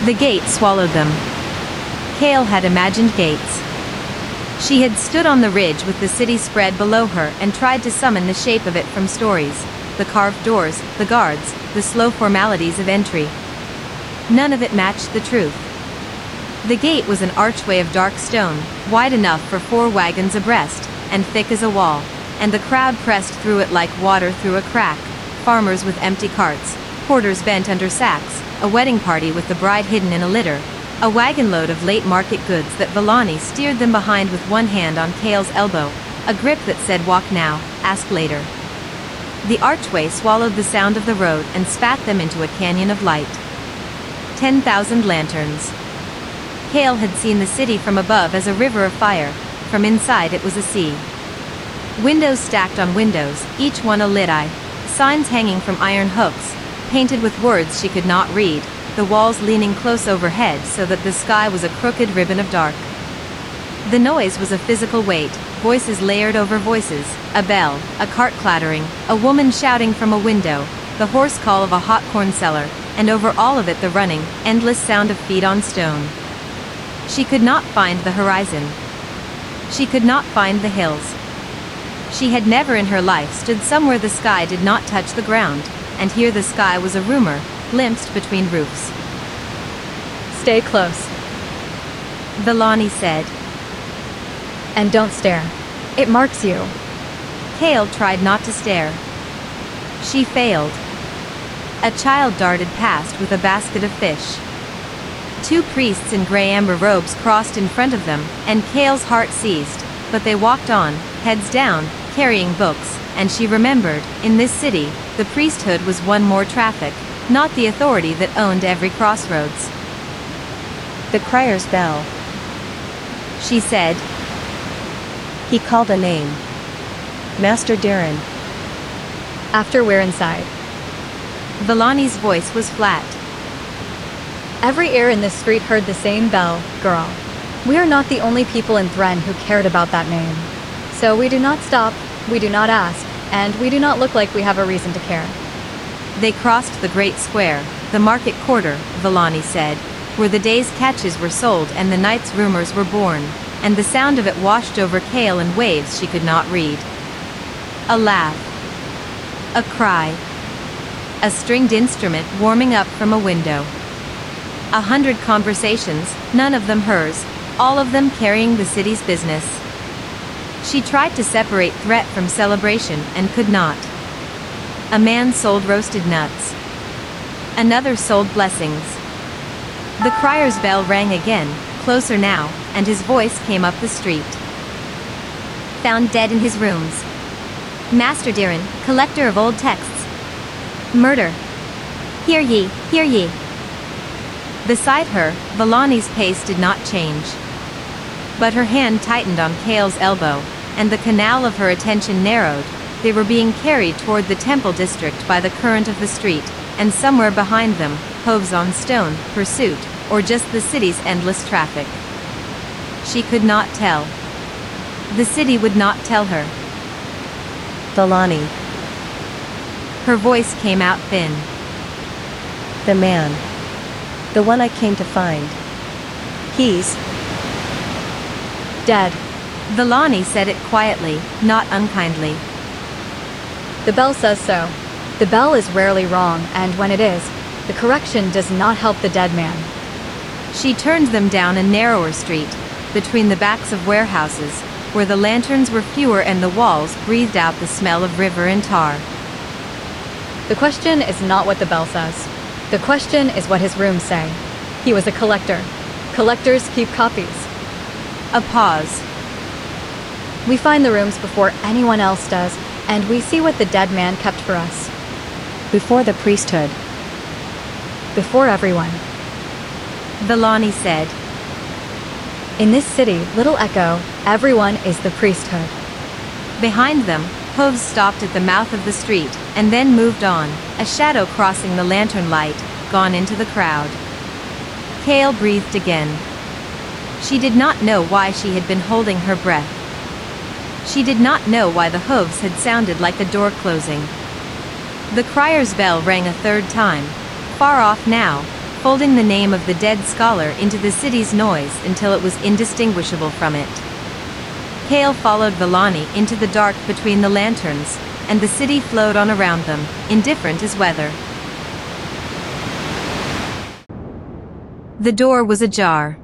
The gate swallowed them. Kale had imagined gates. She had stood on the ridge with the city spread below her and tried to summon the shape of it from stories, the carved doors, the guards, the slow formalities of entry. None of it matched the truth. The gate was an archway of dark stone, wide enough for 4 wagons abreast, and thick as a wall, and the crowd pressed through it like water through a crack, farmers with empty carts, porters bent under sacks, a wedding party with the bride hidden in a litter, a wagon load of late market goods that Villani steered them behind with one hand on Kale's elbow, a grip that said walk now, ask later. The archway swallowed the sound of the road and spat them into a canyon of light. 10,000 lanterns. Kale had seen the city from above as a river of fire, from inside it was a sea. Windows stacked on windows, each one a lit eye, signs hanging from iron hooks, painted with words she could not read, the walls leaning close overhead so that the sky was a crooked ribbon of dark. The noise was a physical weight, voices layered over voices, a bell, a cart clattering, a woman shouting from a window, the hoarse call of a hot corn seller, and over all of it the running, endless sound of feet on stone. She could not find the horizon. She could not find the hills. She had never in her life stood somewhere the sky did not touch the ground, and here the sky was a rumor, glimpsed between roofs. Stay close, Villani said. and don't stare. It marks you. Kale tried not to stare. She failed. A child darted past with a basket of fish. 2 priests in gray amber robes crossed in front of them, and Kale's heart seized, but they walked on, heads down, carrying books, and she remembered, in this city, the priesthood was one more traffic, not the authority that owned every crossroads. The crier's bell. She said. He called a name. Master Darren. After we're inside. Villani's voice was flat. Every ear in this street heard the same bell, girl. We are not the only people in Thren who cared about that name. So we do not stop, we do not ask, and we do not look like we have a reason to care. They crossed the great square, the market quarter, Villani said, where the day's catches were sold and the night's rumors were born, and the sound of it washed over Kale in waves she could not read. A laugh. A cry. A stringed instrument warming up from a window. 100 conversations, none of them hers, all of them carrying the city's business. She tried to separate threat from celebration and could not. A man sold roasted nuts. Another sold blessings. The crier's bell rang again, closer now, and his voice came up the street. Found dead in his rooms. Master Darren, collector of old texts. Murder. Hear ye, hear ye. Beside her, Villani's pace did not change. But her hand tightened on Kale's elbow, and the canal of her attention narrowed. They were being carried toward the temple district by the current of the street, and somewhere behind them, hooves on stone, pursuit, or just the city's endless traffic. She could not tell. The city would not tell her. Villani. Her voice came out thin. The man. The one I came to find. He's Dead. Villani said it quietly, not unkindly. The bell says so. The bell is rarely wrong, and when it is, the correction does not help the dead man. She turned them down a narrower street, between the backs of warehouses, where the lanterns were fewer and the walls breathed out the smell of river and tar. The question is not what the bell says. The question is what his rooms say. He was a collector. Collectors keep copies. A pause. We find the rooms before anyone else does, and we see what the dead man kept for us. before the priesthood. Before everyone. Villani said. In this city, Little Echo, everyone is the priesthood. Behind them, hooves stopped at the mouth of the street, and then moved on, a shadow crossing the lantern light, gone into the crowd. Kale breathed again. She did not know why she had been holding her breath. She did not know why the hooves had sounded like a door closing. The crier's bell rang a third time, far off now, folding the name of the dead scholar into the city's noise until it was indistinguishable from it. Kale followed Villani into the dark between the lanterns, and the city flowed on around them, indifferent as weather. The door was ajar.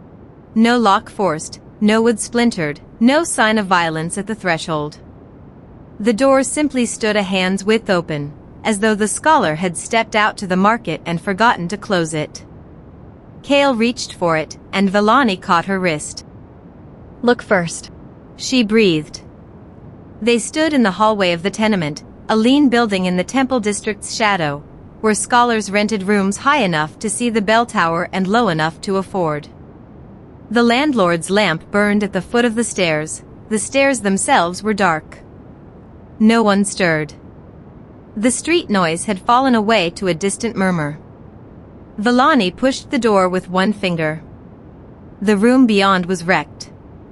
No lock forced, no wood splintered, no sign of violence at the threshold. The door simply stood a hand's width open, as though the scholar had stepped out to the market and forgotten to close it. Kale reached for it, and Villani caught her wrist. Look first. She breathed. They stood in the hallway of the tenement, a lean building in the Temple District's shadow, where scholars rented rooms high enough to see the bell tower and low enough to afford. The landlord's lamp burned at the foot of the stairs themselves were dark. No one stirred. The street noise had fallen away to a distant murmur. Villani pushed the door with one finger. The room beyond was wrecked.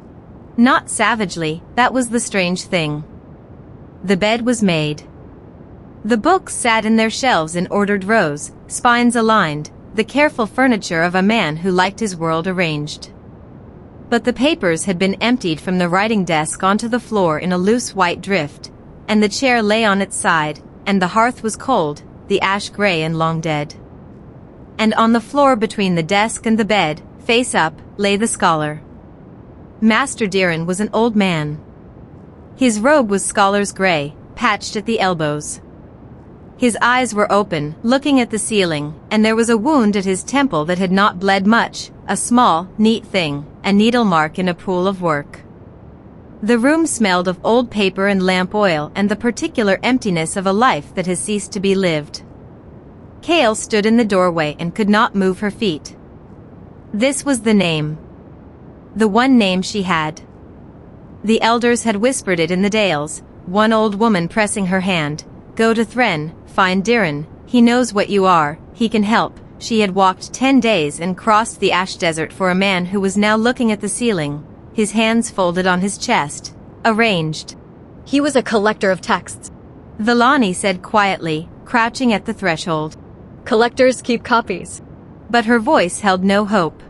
Not savagely, that was the strange thing. The bed was made. The books sat in their shelves in ordered rows, spines aligned, the careful furniture of a man who liked his world arranged. But the papers had been emptied from the writing desk onto the floor in a loose white drift, and the chair lay on its side, and the hearth was cold, the ash gray and long dead. And on the floor between the desk and the bed, face up, lay the scholar. Master Diran was an old man. His robe was scholar's gray, patched at the elbows. His eyes were open, looking at the ceiling, and there was a wound at his temple that had not bled much, a small, neat thing, a needle mark in a pool of work. The room smelled of old paper and lamp oil and the particular emptiness of a life that has ceased to be lived. Kale stood in the doorway and could not move her feet. This was the name. The one name she had. The elders had whispered it in the dales, one old woman pressing her hand. Go to Thren, find Diran, he knows what you are, he can help. She had walked 10 days and crossed the ash desert for a man who was now looking at the ceiling, his hands folded on his chest, arranged. He was a collector of texts. Villani said quietly, crouching at the threshold. Collectors keep copies. But her voice held no hope.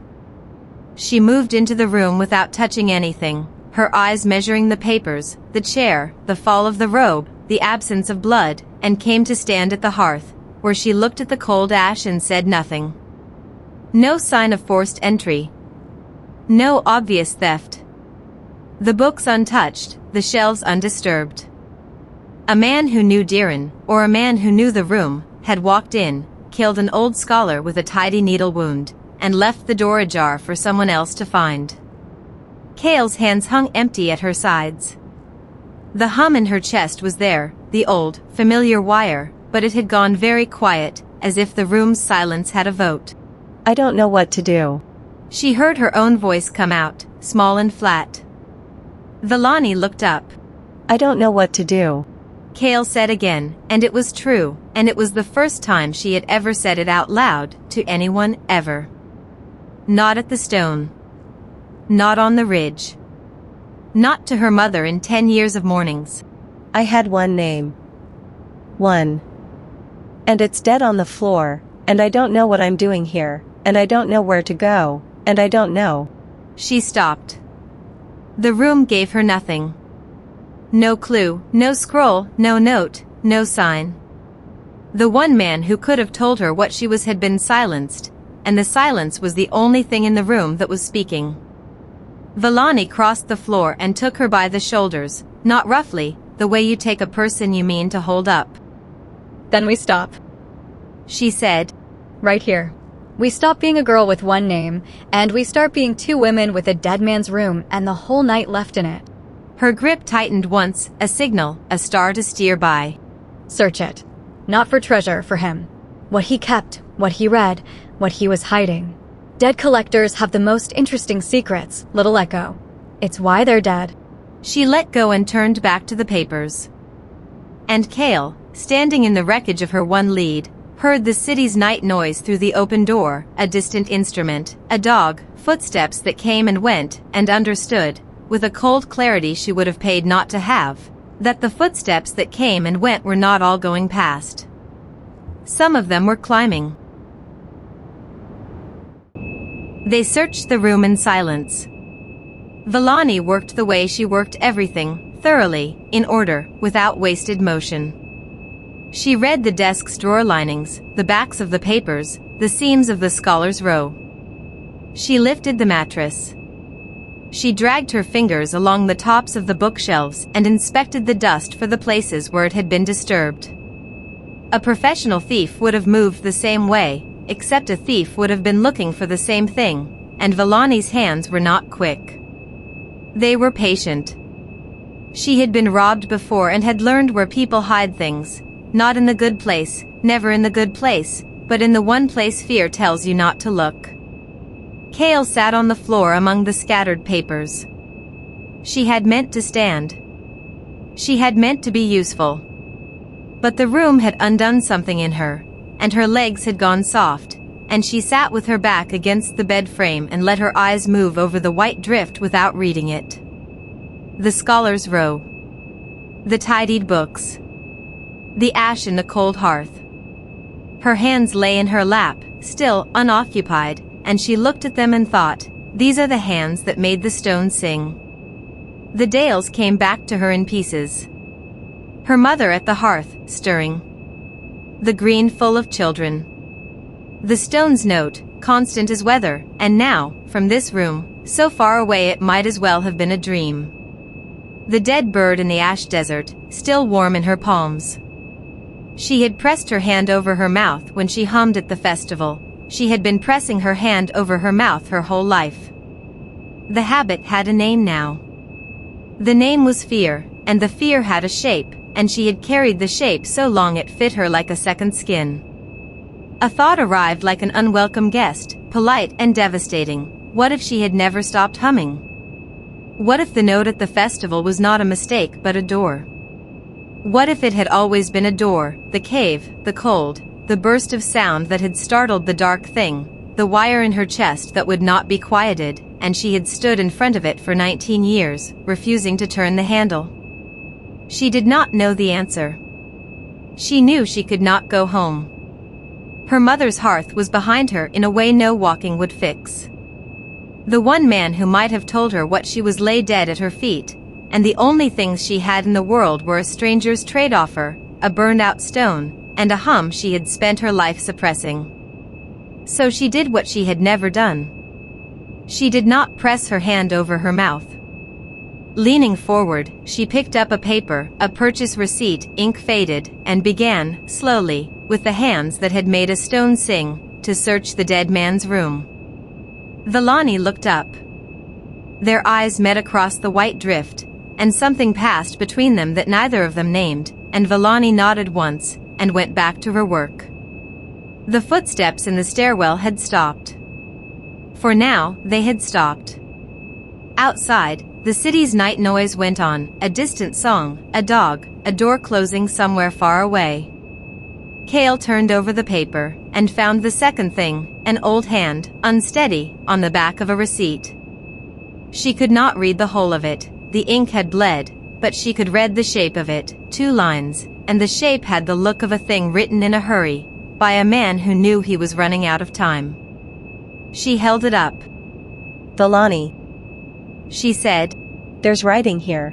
She moved into the room without touching anything, her eyes measuring the papers, the chair, the fall of the robe, the absence of blood, and came to stand at the hearth, where she looked at the cold ash and said nothing. No sign of forced entry. No obvious theft. The books untouched, the shelves undisturbed. A man who knew Diran, or a man who knew the room, had walked in, killed an old scholar with a tidy needle wound, and left the door ajar for someone else to find. Kale's hands hung empty at her sides. The hum in her chest was there, the old, familiar wire, but it had gone very quiet, as if the room's silence had a vote. I don't know what to do. She heard her own voice come out, small and flat. Villani looked up. I don't know what to do. Kale said again, and it was true, and it was the first time she had ever said it out loud, to anyone, ever. Not at the stone. Not on the ridge. Not to her mother in 10 years of mornings. I had one name. One. And it's dead on the floor, and I don't know what I'm doing here, and I don't know where to go, and I don't know. She stopped. The room gave her nothing. No clue, no scroll, no note, no sign. The one man who could have told her what she was had been silenced, and the silence was the only thing in the room that was speaking. Villani crossed the floor and took her by the shoulders, not roughly, the way you take a person you mean to hold up. Then we stop. She said. Right here. We stop being a girl with one name, and we start being two women with a dead man's room and the whole night left in it. Her grip tightened once, a signal, a star to steer by. Search it. Not for treasure, for him. What he kept, what he read, what he was hiding. Dead collectors have the most interesting secrets, Little Echo. It's why they're dead. She let go and turned back to the papers. And Kale, standing in the wreckage of her one lead, heard the city's night noise through the open door, a distant instrument, a dog, footsteps that came and went, and understood, with a cold clarity she would have paid not to have, that the footsteps that came and went were not all going past. Some of them were climbing. They searched the room in silence. Villani worked the way she worked everything, thoroughly, in order, without wasted motion. She read the desk's drawer linings, the backs of the papers, the seams of the scholar's row. She lifted the mattress. She dragged her fingers along the tops of the bookshelves and inspected the dust for the places where it had been disturbed. A professional thief would have moved the same way, except a thief would have been looking for the same thing, and Villani's hands were not quick. They were patient. She had been robbed before and had learned where people hide things, not in the good place, never in the good place, but in the one place fear tells you not to look. Kale sat on the floor among the scattered papers. She had meant to stand. She had meant to be useful. But the room had undone something in her, and her legs had gone soft, and she sat with her back against the bed frame and let her eyes move over the white drift without reading it. The scholar's row. The tidied books. The ash in the cold hearth. Her hands lay in her lap, still unoccupied, and she looked at them and thought, these are the hands that made the stone sing. The Dales came back to her in pieces. Her mother at the hearth, stirring. The green full of children. The stone's note, constant as weather, and now, from this room, so far away it might as well have been a dream. The dead bird in the ash desert, still warm in her palms. She had pressed her hand over her mouth when she hummed at the festival. She had been pressing her hand over her mouth her whole life. The habit had a name now. The name was fear, and the fear had a shape, and she had carried the shape so long it fit her like a second skin. A thought arrived like an unwelcome guest, polite and devastating. What if she had never stopped humming? What if the note at the festival was not a mistake but a door? What if it had always been a door, the cave, the cold, the burst of sound that had startled the dark thing, the wire in her chest that would not be quieted, and she had stood in front of it for 19 years, refusing to turn the handle? She did not know the answer. She knew she could not go home. Her mother's hearth was behind her in a way no walking would fix. The one man who might have told her what she was lay dead at her feet, and the only things she had in the world were a stranger's trade offer, a burned-out stone, and a hum she had spent her life suppressing. So she did what she had never done. She did not press her hand over her mouth. Leaning forward, she picked up a paper, a purchase receipt, ink faded, and began, slowly, with the hands that had made a stone sing, to search the dead man's room. Villani looked up. Their eyes met across the white drift, and something passed between them that neither of them named, and Villani nodded once, and went back to her work. The footsteps in the stairwell had stopped. For now, they had stopped. Outside, the city's night noise went on, a distant song, a dog, a door closing somewhere far away. Kale turned over the paper, and found the second thing, an old hand, unsteady, on the back of a receipt. She could not read the whole of it. The ink had bled, but she could read the shape of it, 2 lines, and the shape had the look of a thing written in a hurry, by a man who knew he was running out of time. She held it up. Villani, she said. There's writing here.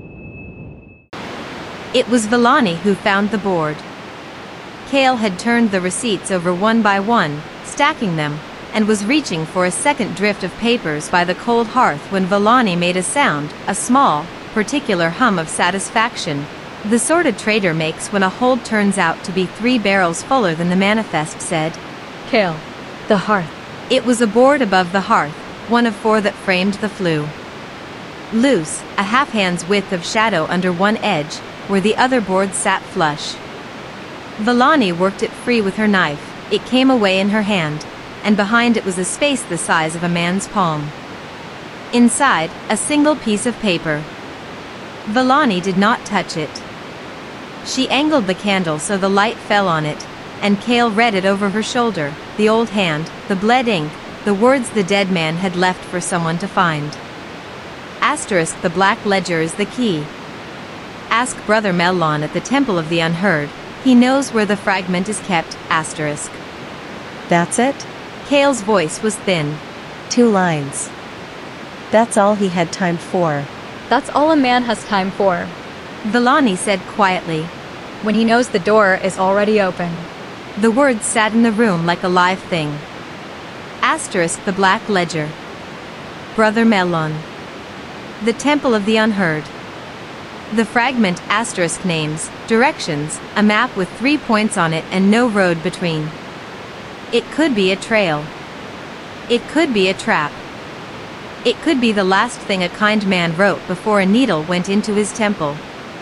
It was Villani who found the board. Kale had turned the receipts over one by one, stacking them, and was reaching for a second drift of papers by the cold hearth when Villani made a sound, a small, particular hum of satisfaction, the sort a trader makes when a hold turns out to be 3 barrels fuller than the manifest said. Kale, the hearth. It was a board above the hearth, one of 4 that framed the flue. Loose, a half-hand's width of shadow under one edge, where the other board sat flush. Villani worked it free with her knife. It came away in her hand, and behind it was a space the size of a man's palm. Inside, a single piece of paper. Villani did not touch it. She angled the candle so the light fell on it, and Kale read it over her shoulder, the old hand, the bled ink, the words the dead man had left for someone to find. Asterisk, the black ledger is the key. Ask Brother Melon at the Temple of the Unheard. He knows where the fragment is kept, asterisk. That's it? Kale's voice was thin. 2 lines. That's all he had time for. That's all a man has time for. Villani said quietly. When he knows the door is already open. The words sat in the room like a live thing. Asterisk the Black Ledger. Brother Melon. The Temple of the Unheard. The fragment asterisk names, directions, a map with 3 points on it and no road between. It could be a trail. It could be a trap. It could be the last thing a kind man wrote before a needle went into his temple.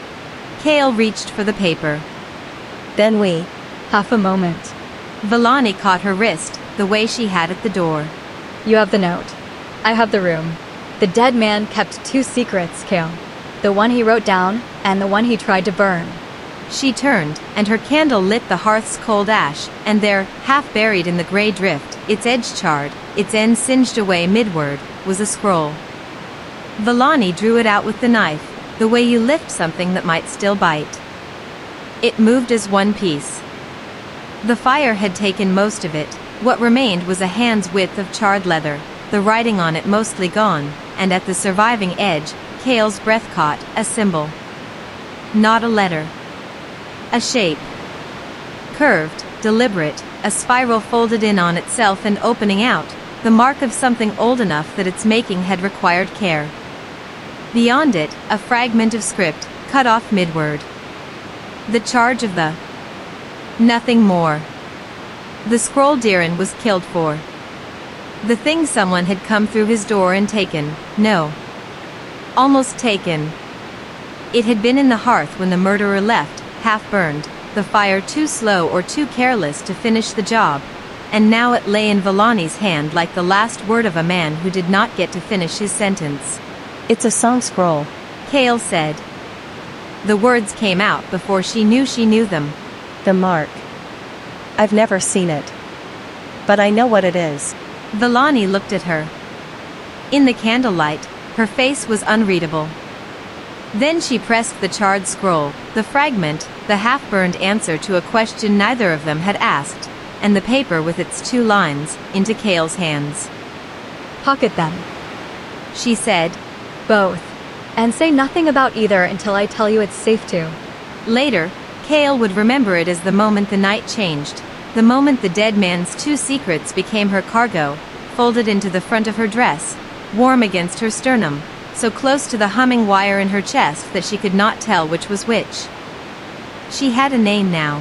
Kale reached for the paper. Then we. Half a moment. Villani caught her wrist, the way she had at the door. You have the note. I have the room. The dead man kept 2 secrets, Kale. The one he wrote down, and the one he tried to burn. She turned, and her candle lit the hearth's cold ash, and there, half buried in the gray drift, its edge charred, its end singed away midward, was a scroll. Villani drew it out with the knife, the way you lift something that might still bite. It moved as one piece. The fire had taken most of it. What remained was a hand's width of charred leather, the writing on it mostly gone, and at the surviving edge, Kale's breath caught, a symbol. Not a letter. A shape. Curved, deliberate, a spiral folded in on itself and opening out, the mark of something old enough that its making had required care. Beyond it, a fragment of script, cut off midword. The charge of the... Nothing more. The scroll Diran was killed for. The thing someone had come through his door and taken, no. Almost taken. It had been in the hearth when the murderer left, half-burned, the fire too slow or too careless to finish the job, and now it lay in Villani's hand like the last word of a man who did not get to finish his sentence. It's a song scroll, Kale said. The words came out before she knew them. The mark. I've never seen it. But I know what it is. Villani looked at her. In the candlelight, her face was unreadable. Then she pressed the charred scroll, the fragment, the half-burned answer to a question neither of them had asked, and the paper with its 2 lines, into Kale's hands. Pocket them. She said. Both. And say nothing about either until I tell you it's safe to. Later, Kale would remember it as the moment the night changed, the moment the dead man's 2 secrets became her cargo, folded into the front of her dress, warm against her sternum, so close to the humming wire in her chest that she could not tell which was which. She had a name now.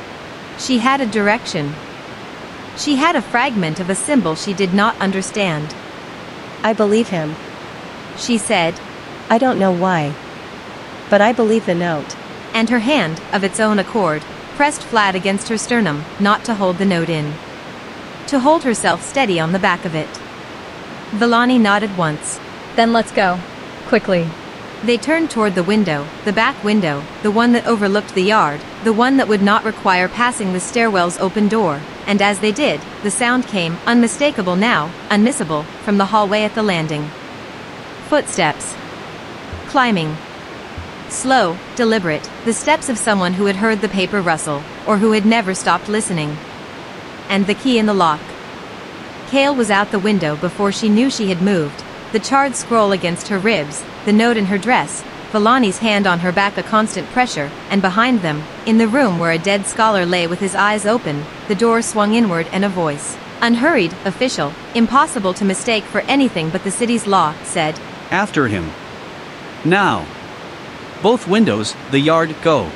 She had a direction. She had a fragment of a symbol she did not understand. I believe him, she said. I don't know why. But I believe the note. And her hand, of its own accord, pressed flat against her sternum, not to hold the note in. To hold herself steady on the back of it. Villani nodded once. Then let's go. Quickly. They turned toward the window, the back window, the one that overlooked the yard, the one that would not require passing the stairwell's open door, and as they did, the sound came, unmistakable now, unmissable, from the hallway at the landing. Footsteps. Climbing. Slow, deliberate, the steps of someone who had heard the paper rustle, or who had never stopped listening. And the key in the lock. Kale was out the window before she knew she had moved, the charred scroll against her ribs, the note in her dress, Villani's hand on her back a constant pressure, and behind them, in the room where a dead scholar lay with his eyes open, the door swung inward and a voice, unhurried, official, impossible to mistake for anything but the city's law, said, After him. Now. Both windows, the yard, go.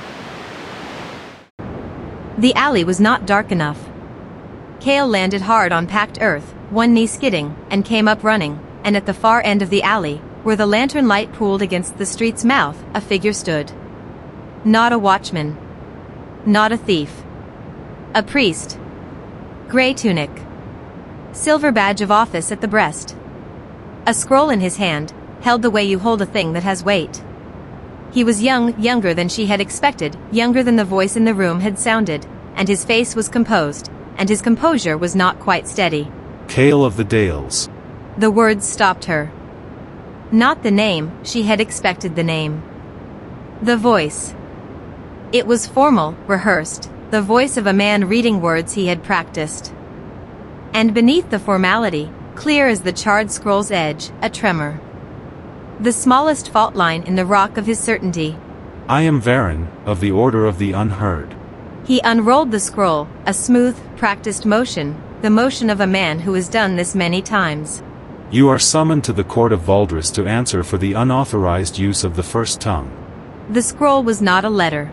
The alley was not dark enough. Kale landed hard on packed earth, one knee skidding, and came up running, and at the far end of the alley, where the lantern light pooled against the street's mouth, a figure stood. Not a watchman. Not a thief. A priest. Gray tunic. Silver badge of office at the breast. A scroll in his hand, held the way you hold a thing that has weight. He was young, younger than she had expected, younger than the voice in the room had sounded, and his face was composed, and his composure was not quite steady. Kale of the Dales. The words stopped her. Not the name, she had expected the name. The voice. It was formal, rehearsed, the voice of a man reading words he had practiced. And beneath the formality, clear as the charred scroll's edge, a tremor. The smallest fault line in the rock of his certainty. I am Varen, of the Order of the Unheard. He unrolled the scroll, a smooth, practiced motion, the motion of a man who has done this many times. You are summoned to the court of Valdris to answer for the unauthorized use of the first tongue. The scroll was not a letter.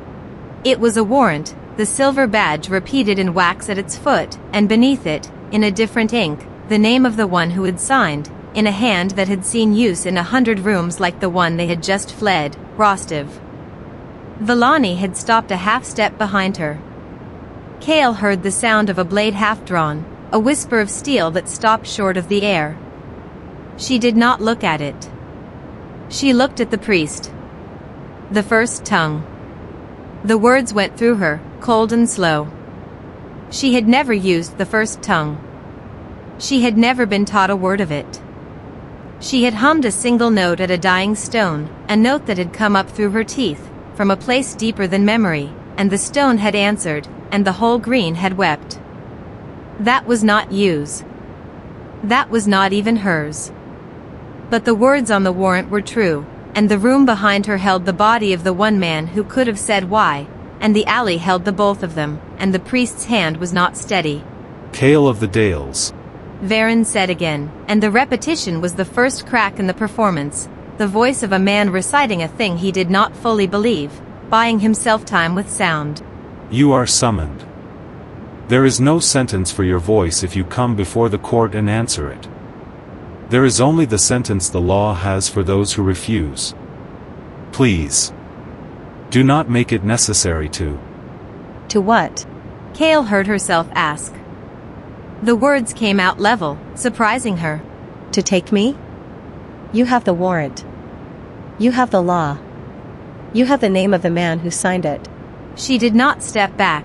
It was a warrant, the silver badge repeated in wax at its foot, and beneath it, in a different ink, the name of the one who had signed, in a hand that had seen use in 100 rooms like the one they had just fled, Rostiv. Vellani had stopped a half-step behind her. Kale heard the sound of a blade half-drawn, a whisper of steel that stopped short of the air. She did not look at it. She looked at the priest. The first tongue. The words went through her, cold and slow. She had never used the first tongue. She had never been taught a word of it. She had hummed a single note at a dying stone, a note that had come up through her teeth, from a place deeper than memory, and the stone had answered, and the whole green had wept. That was not Yu's. That was not even hers. But the words on the warrant were true, and the room behind her held the body of the one man who could have said why, and the alley held the both of them, and the priest's hand was not steady. Kale of the Dales. Varen said again, and the repetition was the first crack in the performance, the voice of a man reciting a thing he did not fully believe, buying himself time with sound. You are summoned. There is no sentence for your voice if you come before the court and answer it. There is only the sentence the law has for those who refuse. Please. Do not make it necessary to. To what? Kale heard herself ask. The words came out level, surprising her. To take me? You have the warrant. You have the law. You have the name of the man who signed it. She did not step back.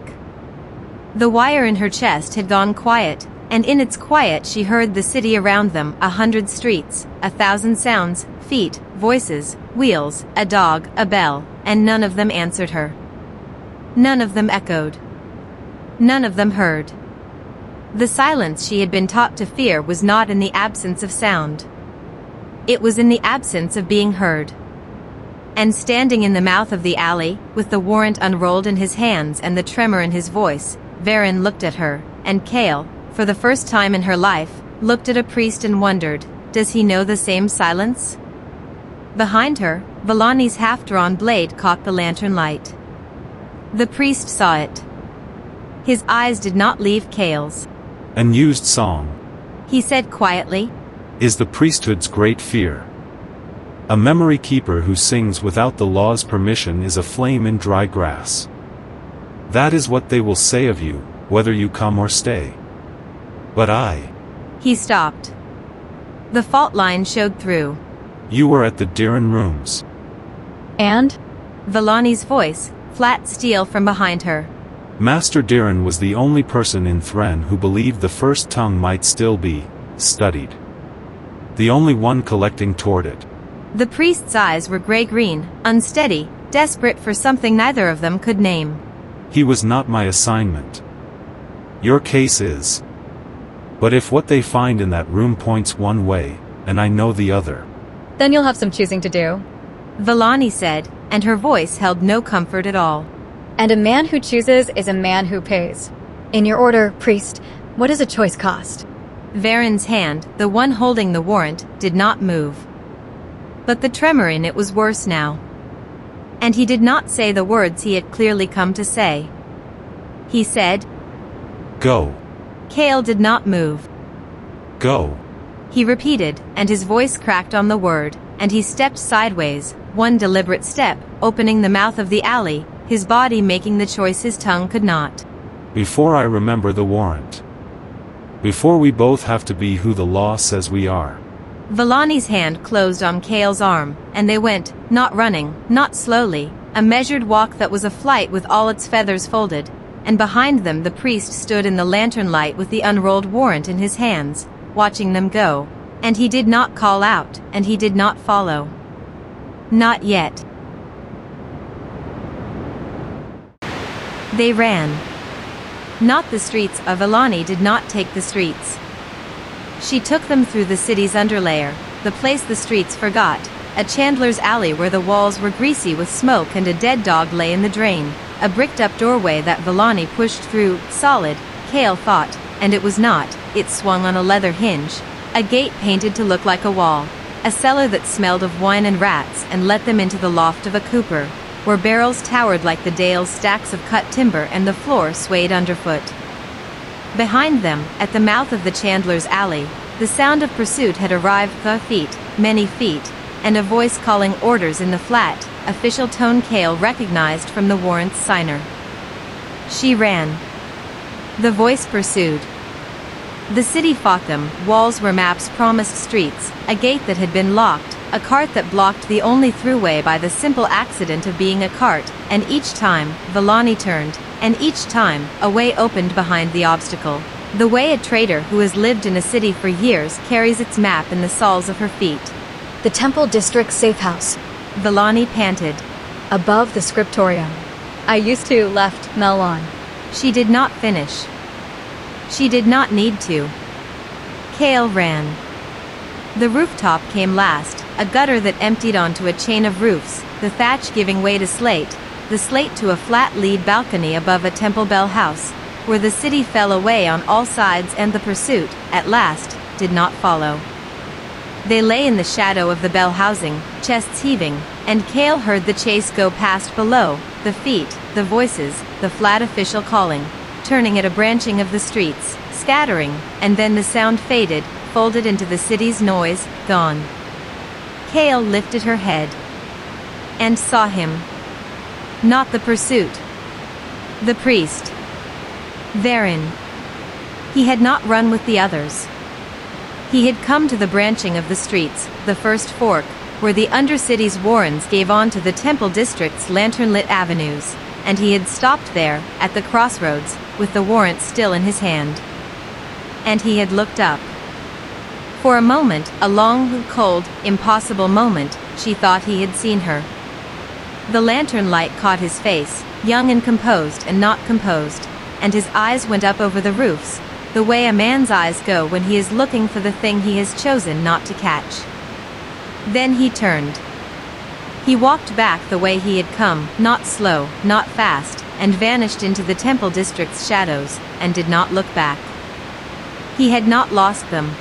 The wire in her chest had gone quiet, and in its quiet she heard the city around them, 100 streets, 1,000 sounds, feet, voices, wheels, a dog, a bell, and none of them answered her. None of them echoed. None of them heard. The silence she had been taught to fear was not in the absence of sound. It was in the absence of being heard. And standing in the mouth of the alley, with the warrant unrolled in his hands and the tremor in his voice, Varen looked at her, and Kale, for the first time in her life, looked at a priest and wondered, does he know the same silence? Behind her, Vellani's half-drawn blade caught the lantern light. The priest saw it. His eyes did not leave Kale's. Unused song. He said quietly, Is the priesthood's great fear. A memory keeper who sings without the law's permission is a flame in dry grass. That is what they will say of you, whether you come or stay. But I. He stopped. The fault line showed through. You were at the Diran rooms. And? Vellani's voice, flat steel from behind her. Master Diran was the only person in Thren who believed the first tongue might still be studied. The only one collecting toward it. The priest's eyes were gray-green, unsteady, desperate for something neither of them could name. He was not my assignment. Your case is. But if what they find in that room points one way, and I know the other. Then you'll have some choosing to do. Vellani said, and her voice held no comfort at all. And a man who chooses is a man who pays. In your order, priest, what does a choice cost? Varen's hand, the one holding the warrant, did not move. But the tremor in it was worse now. And he did not say the words he had clearly come to say. He said, Go. Kale did not move. Go. He repeated, and his voice cracked on the word, and he stepped sideways, one deliberate step, opening the mouth of the alley, his body making the choice his tongue could not. Before I remember the warrant. Before we both have to be who the law says we are. Vellani's hand closed on Kale's arm, and they went, not running, not slowly, a measured walk that was a flight with all its feathers folded, and behind them the priest stood in the lantern light with the unrolled warrant in his hands, watching them go, and he did not call out, and he did not follow. Not yet. They ran. Not the streets of Vellani did not take the streets. She took them through the city's underlayer, the place the streets forgot, a chandler's alley where the walls were greasy with smoke and a dead dog lay in the drain, a bricked-up doorway that Villani pushed through, solid, Cale thought, and it was not, it swung on a leather hinge, a gate painted to look like a wall, a cellar that smelled of wine and rats and let them into the loft of a cooper, where barrels towered like the Dale's stacks of cut timber and the floor swayed underfoot. Behind them, at the mouth of the chandler's alley, the sound of pursuit had arrived, many feet, and a voice calling orders in the flat, official tone Cale recognized from the warrant's signer. She ran. The voice pursued. The city fought them, walls where maps promised streets, a gate that had been locked, a cart that blocked the only throughway by the simple accident of being a cart, and each time, Villani turned, and each time, a way opened behind the obstacle. The way a trader who has lived in a city for years carries its map in the soles of her feet. The Temple District Safe House. Villani panted. Above the scriptorium. I used to left Melon. She did not finish. She did not need to. Cale ran. The rooftop came last, a gutter that emptied onto a chain of roofs, the thatch giving way to slate, the slate to a flat lead balcony above a Temple Bell house, where the city fell away on all sides and the pursuit, at last, did not follow. They lay in the shadow of the Bell housing, chests heaving, and Cale heard the chase go past below, the feet, the voices, the flat official calling, turning at a branching of the streets, scattering, and then the sound faded, folded into the city's noise, gone. Cale lifted her head. And saw him. Not the pursuit. The priest. Therein. He had not run with the others. He had come to the branching of the streets, the first fork, where the Undercity's warrens gave on to the Temple District's lantern-lit avenues, and he had stopped there, at the crossroads, with the warrant still in his hand. And he had looked up. For a moment, a long, cold, impossible moment, she thought he had seen her. The lantern light caught his face, young and composed and not composed, and his eyes went up over the roofs, the way a man's eyes go when he is looking for the thing he has chosen not to catch. Then he turned. He walked back the way he had come, not slow, not fast, and vanished into the Temple District's shadows, and did not look back. He had not lost them.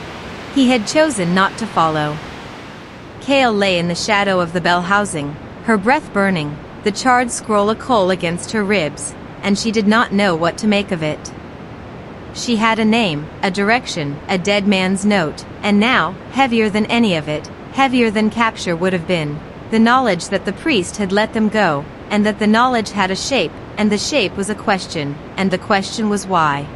He had chosen not to follow. Cale lay in the shadow of the Bell housing, her breath burning, the charred scroll a coal against her ribs, and she did not know what to make of it. She had a name, a direction, a dead man's note, and now, heavier than any of it, heavier than capture would have been, the knowledge that the priest had let them go, and that the knowledge had a shape, and the shape was a question, and the question was why.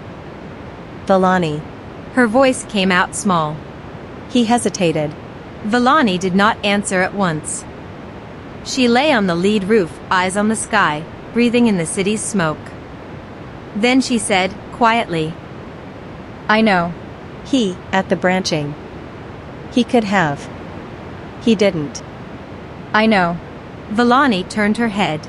Villani. Her voice came out small. He hesitated. Villani did not answer at once. She lay on the lead roof, eyes on the sky, breathing in the city's smoke. Then she said, quietly, I know. He, at the branching. He could have. He didn't. I know. Villani turned her head.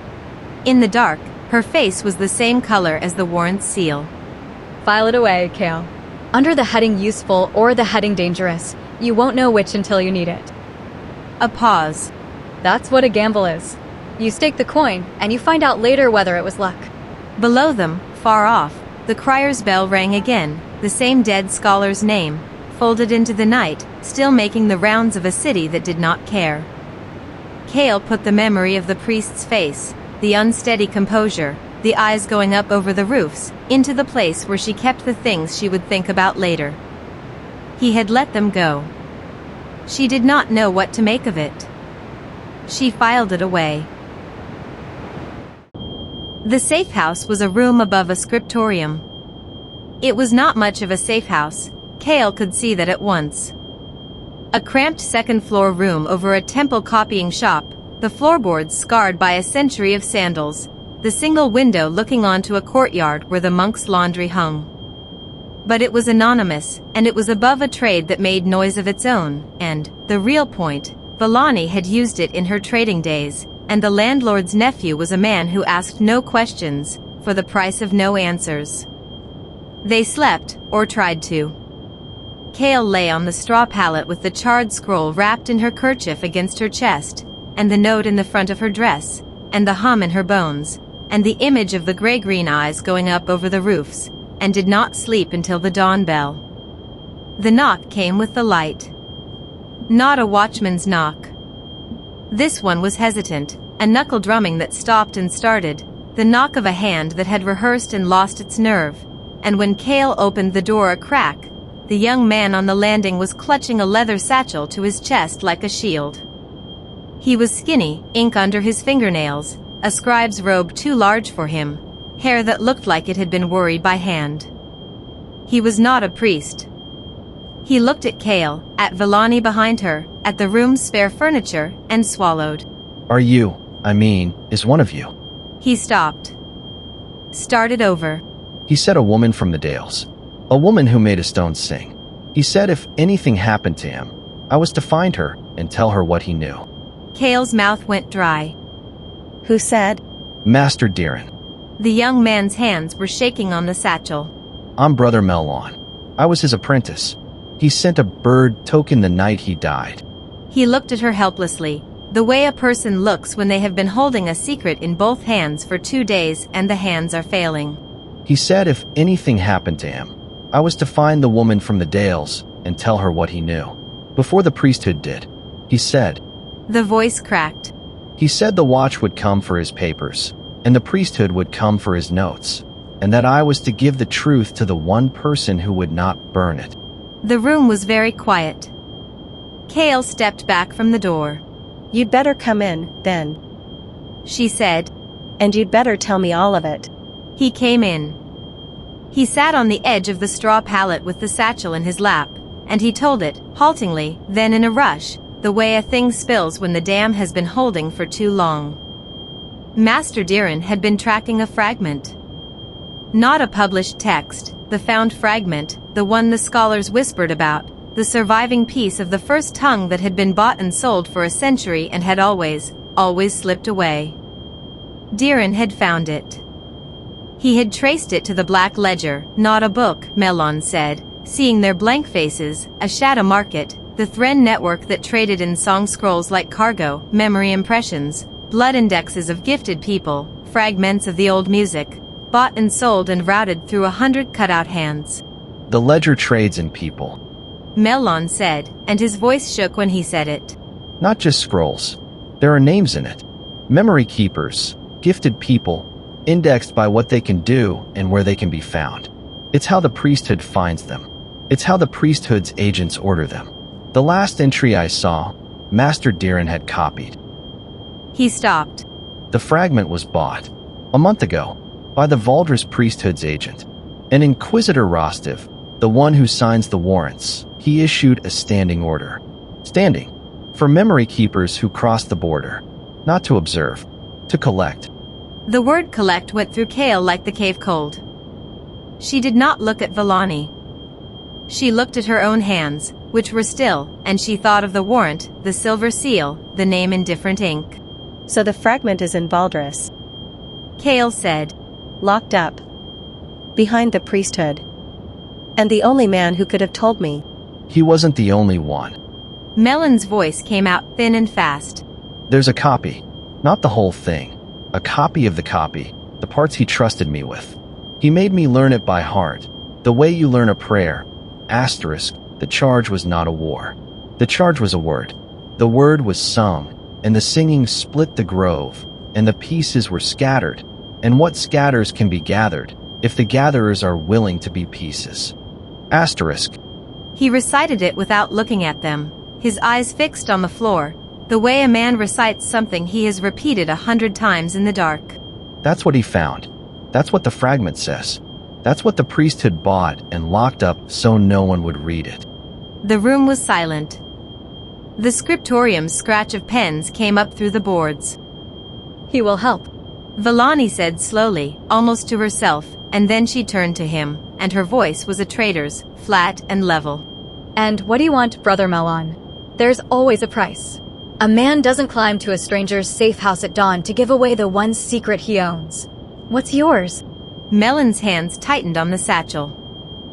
In the dark, her face was the same color as the warrant's seal. File it away, Cale. Under the heading useful or the heading dangerous, you won't know which until you need it. A pause. That's what a gamble is. You stake the coin, and you find out later whether it was luck. Below them, far off, the crier's bell rang again, the same dead scholar's name, folded into the night, still making the rounds of a city that did not care. Cale put the memory of the priest's face, the unsteady composure, the eyes going up over the roofs, into the place where she kept the things she would think about later. He had let them go. She did not know what to make of it. She filed it away. The safe house was a room above a scriptorium. It was not much of a safe house, Cale could see that at once. A cramped second-floor room over a temple copying shop, the floorboards scarred by a century of sandals, the single window looking onto a courtyard where the monk's laundry hung. But it was anonymous, and it was above a trade that made noise of its own, and, the real point, Villani had used it in her trading days, and the landlord's nephew was a man who asked no questions, for the price of no answers. They slept, or tried to. Kale lay on the straw pallet with the charred scroll wrapped in her kerchief against her chest, and the note in the front of her dress, and the hum in her bones, and the image of the gray-green eyes going up over the roofs, and did not sleep until the dawn bell. The knock came with the light. Not a watchman's knock. This one was hesitant, a knuckle drumming that stopped and started, the knock of a hand that had rehearsed and lost its nerve, and when Kale opened the door a crack, the young man on the landing was clutching a leather satchel to his chest like a shield. He was skinny, ink under his fingernails, a scribe's robe too large for him, hair that looked like it had been worried by hand. He was not a priest. He looked at Kale, at Villani behind her, at the room's spare furniture, and swallowed. Is one of you? He stopped. Started over. He said a woman from the Dales. A woman who made a stone sing. He said if anything happened to him, I was to find her and tell her what he knew. Kale's mouth went dry. Who said? Master Diran. The young man's hands were shaking on the satchel. I'm Brother Melon. I was his apprentice. He sent a bird token the night he died. He looked at her helplessly, the way a person looks when they have been holding a secret in both hands for 2 days and the hands are failing. He said if anything happened to him, I was to find the woman from the Dales and tell her what he knew. Before the priesthood did. He said. The voice cracked. He said the watch would come for his papers, and the priesthood would come for his notes, and that I was to give the truth to the one person who would not burn it. The room was very quiet. Kale stepped back from the door. You'd better come in, then. She said. And you'd better tell me all of it. He came in. He sat on the edge of the straw pallet with the satchel in his lap, and he told it, haltingly, then in a rush, the way a thing spills when the dam has been holding for too long. Master Diran had been tracking a fragment. Not a published text, the found fragment, the one the scholars whispered about, the surviving piece of the first tongue that had been bought and sold for a century and had always slipped away. Diran had found it. He had traced it to the Black Ledger, not a book, Melon said, seeing their blank faces, a shadow market, the Thren network that traded in song scrolls like cargo, memory impressions, blood indexes of gifted people, fragments of the old music, bought and sold and routed through 100 cutout hands. The ledger trades in people. Melon said, and his voice shook when he said it. Not just scrolls. There are names in it. Memory keepers, gifted people, indexed by what they can do and where they can be found. It's how the priesthood finds them. It's how the priesthood's agents order them. The last entry I saw, Master Diran had copied. He stopped. The fragment was bought, a month ago, by the Valdris priesthood's agent. And Inquisitor Rostiv, the one who signs the warrants, he issued a standing order. Standing. For memory keepers who cross the border. Not to observe. To collect. The word collect went through Kale like the cave cold. She did not look at Villani. She looked at her own hands, which were still, and she thought of the warrant, the silver seal, the name in different ink. So the fragment is in Valdris. Kale said. Locked up. Behind the priesthood. And the only man who could have told me. He wasn't the only one. Melon's voice came out thin and fast. There's a copy. Not the whole thing. A copy of the copy, the parts he trusted me with. He made me learn it by heart, the way you learn a prayer. Asterisk, the charge was not a war. The charge was a word. The word was sung, and the singing split the grove, and the pieces were scattered. And what scatters can be gathered, if the gatherers are willing to be pieces. Asterisk. He recited it without looking at them, his eyes fixed on the floor, the way a man recites something he has repeated 100 times in the dark. That's what he found. That's what the fragment says. That's what the priesthood bought and locked up so no one would read it. The room was silent. The scriptorium's scratch of pens came up through the boards. He will help. Villani said slowly, almost to herself, and then she turned to him, and her voice was a trader's, flat and level. And what do you want, Brother Melon? There's always a price. A man doesn't climb to a stranger's safe house at dawn to give away the one secret he owns. What's yours? Melon's hands tightened on the satchel.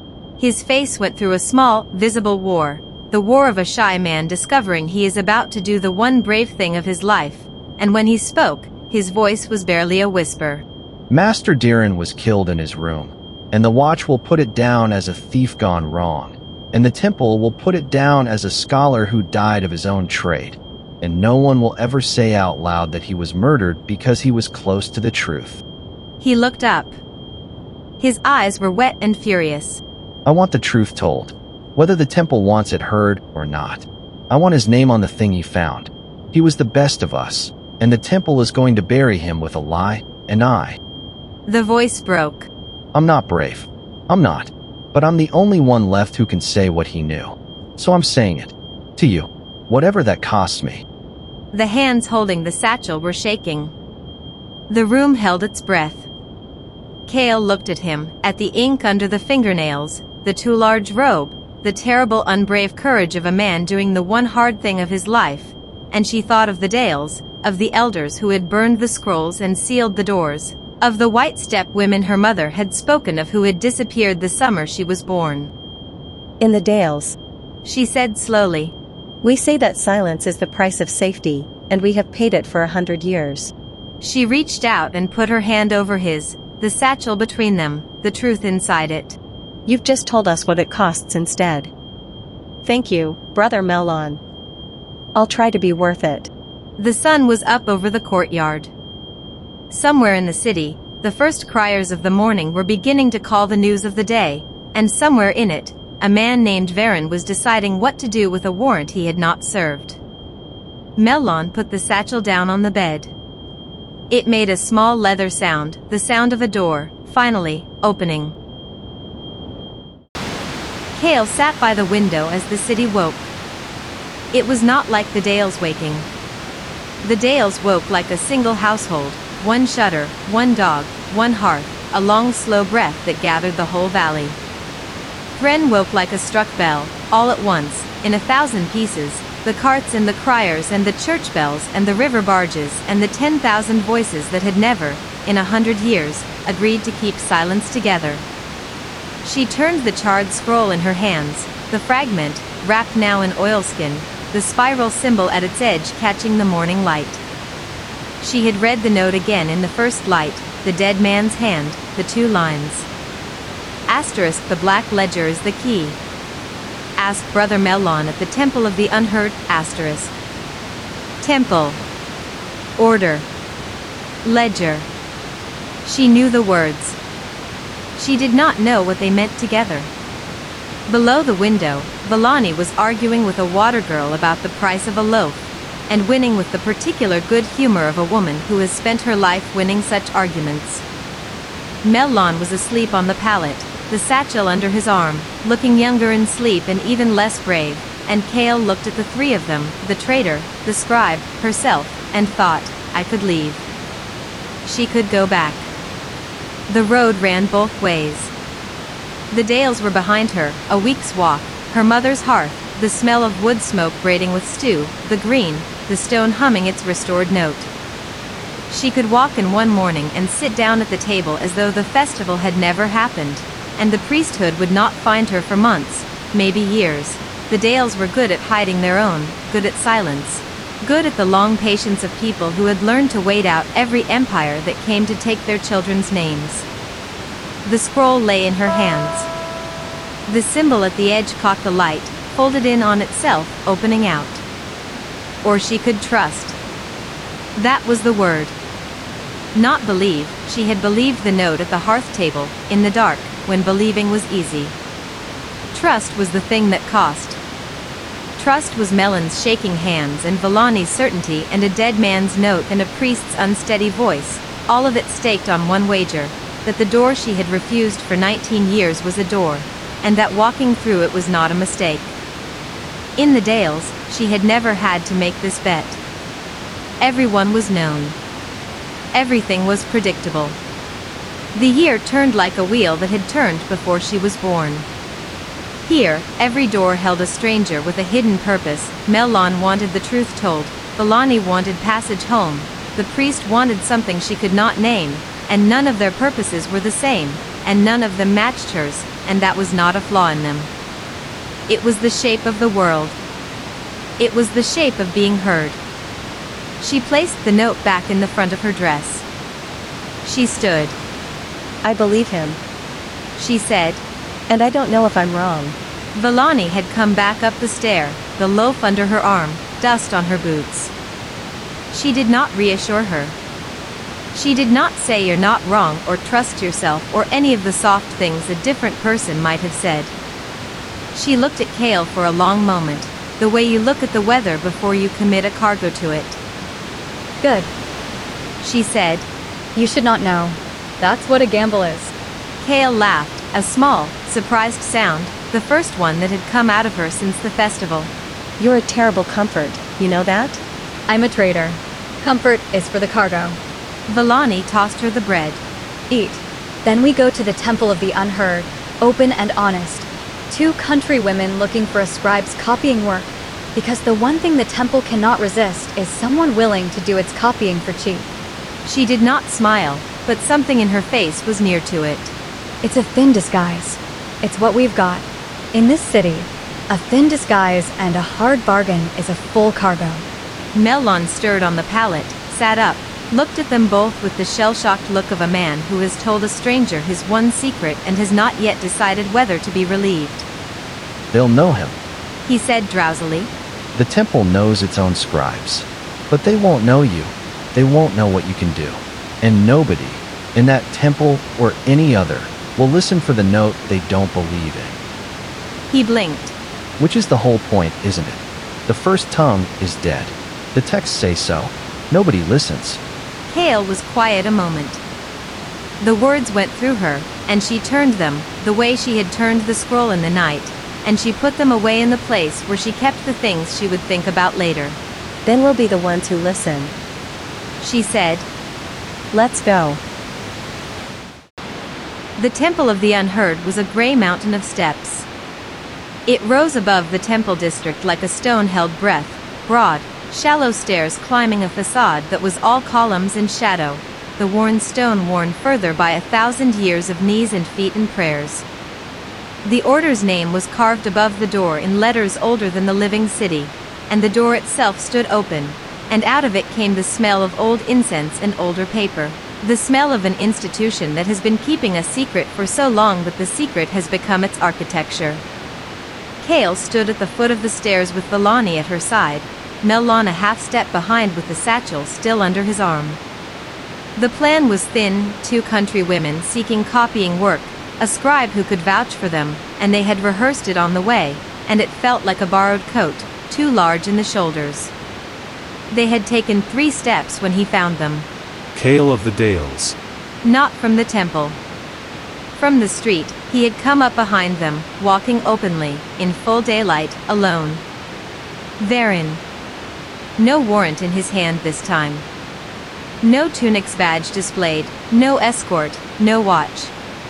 His face went through a small, visible war, the war of a shy man discovering he is about to do the one brave thing of his life, and when he spoke, his voice was barely a whisper. Master Diran was killed in his room, and the Watch will put it down as a thief gone wrong, and the Temple will put it down as a scholar who died of his own trade, and no one will ever say out loud that he was murdered because he was close to the truth. He looked up. His eyes were wet and furious. I want the truth told, whether the Temple wants it heard or not. I want his name on the thing he found. He was the best of us, and the Temple is going to bury him with a lie, and The voice broke. I'm not brave. I'm not. But I'm the only one left who can say what he knew. So I'm saying it. To you. Whatever that costs me. The hands holding the satchel were shaking. The room held its breath. Kale looked at him, at the ink under the fingernails, the too large robe, the terrible unbrave courage of a man doing the one hard thing of his life, and she thought of the Dales, of the elders who had burned the scrolls and sealed the doors, of the white steppe women her mother had spoken of who had disappeared the summer she was born. In the Dales, She said slowly. we say that silence is the price of safety, and we have paid it for 100 years. She reached out and put her hand over his, the satchel between them, the truth inside it. You've just told us what it costs instead. Thank you, Brother Melon. I'll try to be worth it. The sun was up over the courtyard. Somewhere in the city, the first criers of the morning were beginning to call the news of the day, and somewhere in it, a man named Varen was deciding what to do with a warrant he had not served. Melon put the satchel down on the bed. It made a small leather sound, the sound of a door, finally, opening. Kale sat by the window as the city woke. It was not like the Dales waking. The Dales woke like a single household, one shutter, one dog, one hearth, a long slow breath that gathered the whole valley. Thren woke like a struck bell, all at once, in 1,000 pieces, the carts and the criers and the church bells and the river barges and the 10,000 voices that had never, in 100 years, agreed to keep silence together. She turned the charred scroll in her hands, the fragment, wrapped now in oilskin, the spiral symbol at its edge catching the morning light. She had read the note again in the first light, the dead man's hand, the 2 lines. Asterisk, the black ledger is the key. Ask Brother Melon at the Temple of the Unheard, asterisk. Temple. Order. Ledger. She knew the words. She did not know what they meant together. Below the window, Vallani was arguing with a water girl about the price of a loaf, and winning with the particular good humor of a woman who has spent her life winning such arguments. Melon was asleep on the pallet, the satchel under his arm, looking younger in sleep and even less brave, and Kale looked at the 3 of them, the traitor, the scribe, herself, and thought, I could leave. She could go back. The road ran both ways. The Dales were behind her, a week's walk, her mother's hearth, the smell of wood smoke braiding with stew, the green, the stone humming its restored note. She could walk in one morning and sit down at the table as though the festival had never happened, and the priesthood would not find her for months, maybe years. The Dales were good at hiding their own, good at silence, good at the long patience of people who had learned to wait out every empire that came to take their children's names. The scroll lay in her hands. The symbol at the edge caught the light, folded in on itself, opening out. Or she could trust. That was the word. Not believe, she had believed the note at the hearth table, in the dark, when believing was easy. Trust was the thing that cost. Trust was Melon's shaking hands and Vallani's certainty and a dead man's note and a priest's unsteady voice, all of it staked on one wager, that the door she had refused for 19 years was a door, and that walking through it was not a mistake. In the Dales, she had never had to make this bet. Everyone was known. Everything was predictable. The year turned like a wheel that had turned before she was born. Here, every door held a stranger with a hidden purpose. Melon wanted the truth told, Vallani wanted passage home, the priest wanted something she could not name, and none of their purposes were the same, and none of them matched hers, and that was not a flaw in them. It was the shape of the world. It was the shape of being heard. She placed the note back in the front of her dress. She stood. I believe him. She said. And I don't know if I'm wrong. Villani had come back up the stair, the loaf under her arm, dust on her boots. She did not reassure her. She did not say you're not wrong or trust yourself or any of the soft things a different person might have said. She looked at Kale for a long moment, the way you look at the weather before you commit a cargo to it. Good. She said. You should not know. That's what a gamble is. Kale laughed, a small, surprised sound, the first one that had come out of her since the festival. You're a terrible comfort, you know that? I'm a trader. Comfort is for the cargo. Villani tossed her the bread. Eat. Then we go to the Temple of the Unheard, open and honest. 2 country women looking for a scribe's copying work, because the one thing the temple cannot resist is someone willing to do its copying for cheap. She did not smile, but something in her face was near to it. It's a thin disguise. It's what we've got. In this city, a thin disguise and a hard bargain is a full cargo. Melon stirred on the pallet, sat up, looked at them both with the shell-shocked look of a man who has told a stranger his one secret and has not yet decided whether to be relieved. They'll know him. He said drowsily. The temple knows its own scribes. But they won't know you. They won't know what you can do. And nobody, in that temple or any other, will listen for the note they don't believe in. He blinked. Which is the whole point, isn't it? The first tongue is dead. The texts say so. Nobody listens. Kale was quiet a moment. The words went through her, and she turned them, the way she had turned the scroll in the night, and she put them away in the place where she kept the things she would think about later. Then we'll be the ones who listen. She said. Let's go. The Temple of the Unheard was a gray mountain of steps. It rose above the temple district like a stone-held breath, broad, shallow stairs climbing a facade that was all columns and shadow, the worn stone worn further by 1,000 years of knees and feet and prayers. The order's name was carved above the door in letters older than the living city, and the door itself stood open, and out of it came the smell of old incense and older paper, the smell of an institution that has been keeping a secret for so long that the secret has become its architecture. Kale stood at the foot of the stairs with Villani at her side, Melon a half step behind with the satchel still under his arm. The plan was thin, 2 country women seeking copying work, a scribe who could vouch for them, and they had rehearsed it on the way, and it felt like a borrowed coat, too large in the shoulders. They had taken 3 steps when he found them. Kale of the Dales. Not from the temple. From the street, he had come up behind them, walking openly, in full daylight, alone. Therein. No warrant in his hand this time. No tunic's badge displayed, no escort, no watch.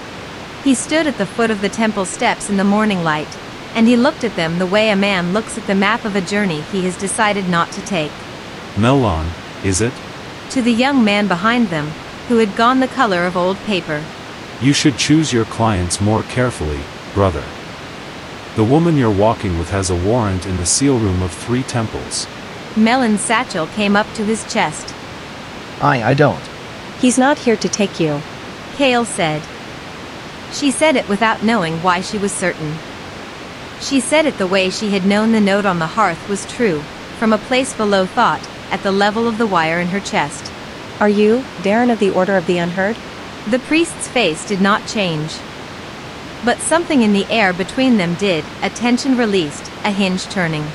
He stood at the foot of the temple steps in the morning light, and he looked at them the way a man looks at the map of a journey he has decided not to take. Melon, is it? To the young man behind them, who had gone the color of old paper. You should choose your clients more carefully, brother. The woman you're walking with has a warrant in the seal room of 3 temples. Melon's satchel came up to his chest. I don't. He's not here to take you. Kale said. She said it without knowing why she was certain. She said it the way she had known the note on the hearth was true, from a place below thought, at the level of the wire in her chest. Are you, Darren of the Order of the Unheard? The priest's face did not change. But something in the air between them did, a tension released, a hinge turning.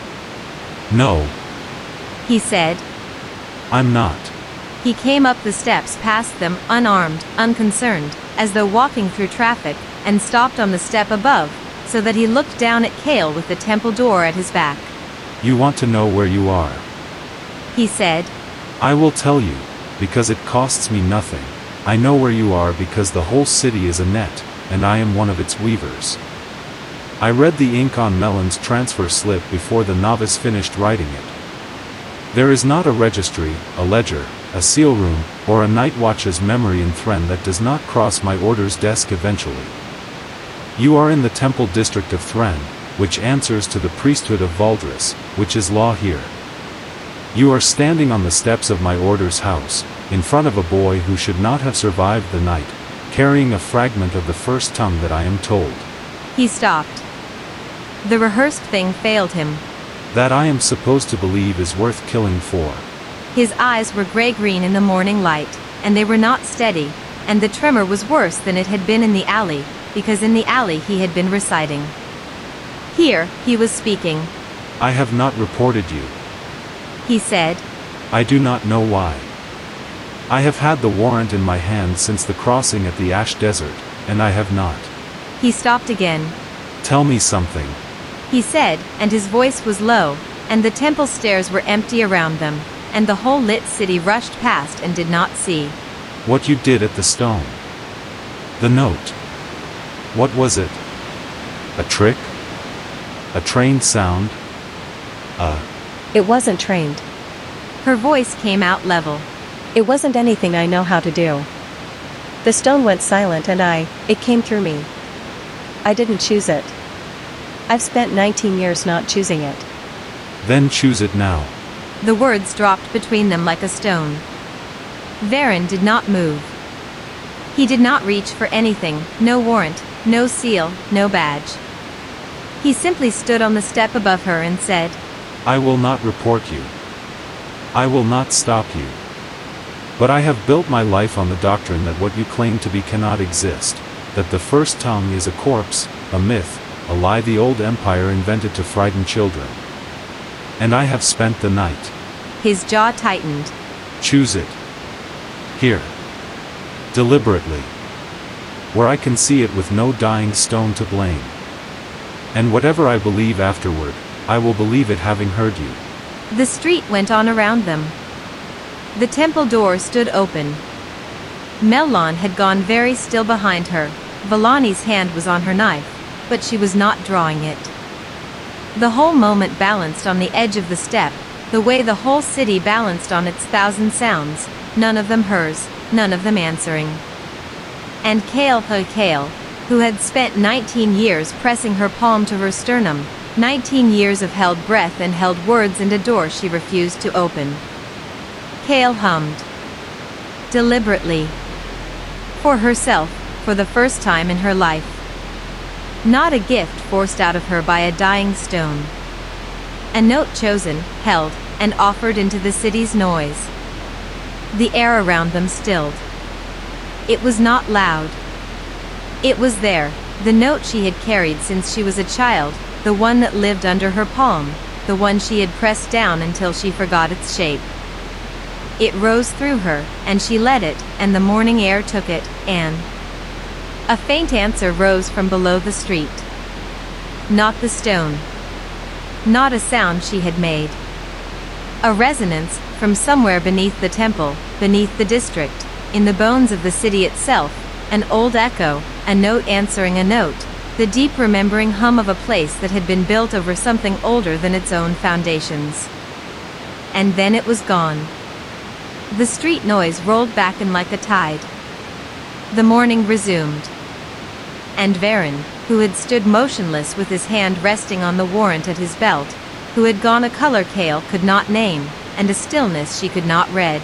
No. He said. I'm not. He came up the steps past them, unarmed, unconcerned, as though walking through traffic, and stopped on the step above, so that he looked down at Kale with the temple door at his back. You want to know where you are? He said. I will tell you, because it costs me nothing. I know where you are because the whole city is a net, and I am one of its weavers. I read the ink on Melon's transfer slip before the novice finished writing it. There is not a registry, a ledger, a seal room, or a night watch's memory in Thren that does not cross my order's desk eventually. You are in the temple district of Thren, which answers to the priesthood of Valdris, which is law here. You are standing on the steps of my order's house, in front of a boy who should not have survived the night, carrying a fragment of the first tongue that I am told. He stopped. The rehearsed thing failed him. That I am supposed to believe is worth killing for. His eyes were gray-green in the morning light, and they were not steady, and the tremor was worse than it had been in the alley, because in the alley he had been reciting. Here, he was speaking. I have not reported you. He said. I do not know why. I have had the warrant in my hand since the crossing at the Ash Desert, and I have not. He stopped again. Tell me something. He said, and his voice was low, and the temple stairs were empty around them, and the whole lit city rushed past and did not see. What you did at the stone. The note. What was it? A trick? A trained sound? It wasn't trained. Her voice came out level. It wasn't anything I know how to do. The stone went silent and it came through me. I didn't choose it. I've spent 19 years not choosing it. Then choose it now. The words dropped between them like a stone. Varen did not move. He did not reach for anything, no warrant, no seal, no badge. He simply stood on the step above her and said, I will not report you. I will not stop you. But I have built my life on the doctrine that what you claim to be cannot exist, that the first tongue is a corpse, a myth, a lie the old empire invented to frighten children. And I have spent the night. His jaw tightened. Choose it. Here. Deliberately. Where I can see it with no dying stone to blame. And whatever I believe afterward, I will believe it having heard you. The street went on around them. The temple door stood open. Melon had gone very still behind her. Vellani's hand was on her knife, but she was not drawing it. The whole moment balanced on the edge of the step, the way the whole city balanced on its thousand sounds, none of them hers, none of them answering. And Kale, who had spent 19 years pressing her palm to her sternum, 19 years of held breath and held words and a door she refused to open. Kale hummed. Deliberately. For herself, for the first time in her life. Not a gift forced out of her by a dying stone. A note chosen, held, and offered into the city's noise. The air around them stilled. It was not loud. It was there, the note she had carried since she was a child, the one that lived under her palm, the one she had pressed down until she forgot its shape. It rose through her, and she let it, and the morning air took it, and a faint answer rose from below the street. Not the stone. Not a sound she had made. A resonance, from somewhere beneath the temple, beneath the district, in the bones of the city itself, an old echo, a note answering a note, the deep remembering hum of a place that had been built over something older than its own foundations. And then it was gone. The street noise rolled back in like a tide. The morning resumed. And Varen, who had stood motionless with his hand resting on the warrant at his belt, who had gone a color Kale could not name, and a stillness she could not read.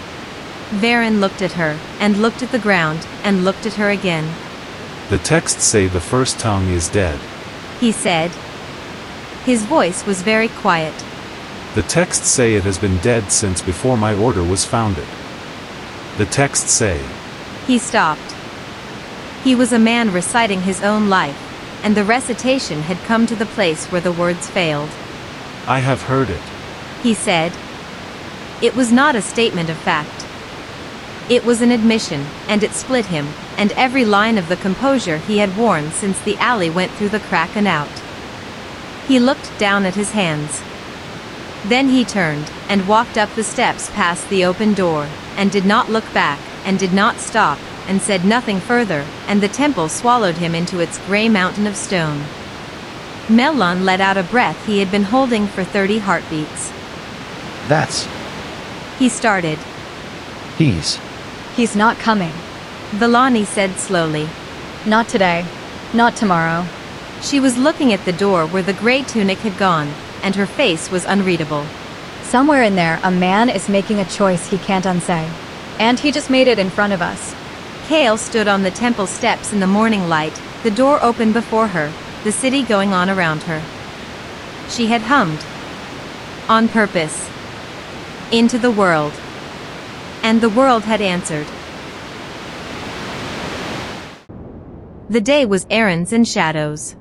Varen looked at her, and looked at the ground, and looked at her again. The texts say the first tongue is dead. He said. His voice was very quiet. The texts say it has been dead since before my order was founded. The texts say. He stopped. He was a man reciting his own life, and the recitation had come to the place where the words failed. I have heard it. He said. It was not a statement of fact. It was an admission, and it split him, and every line of the composure he had worn since the alley went through the crack and out. He looked down at his hands. Then he turned, and walked up the steps past the open door, and did not look back, and did not stop, and said nothing further, and the temple swallowed him into its gray mountain of stone. Melon let out a breath he had been holding for 30 heartbeats. That's... He started. He's not coming. Vellani said slowly. Not today. Not tomorrow. She was looking at the door where the gray tunic had gone, and her face was unreadable. Somewhere in there, a man is making a choice he can't unsay. And he just made it in front of us. Kale stood on the temple steps in the morning light, the door open before her, the city going on around her. She had hummed. On purpose. Into the world. And the world had answered. The day was errands and shadows.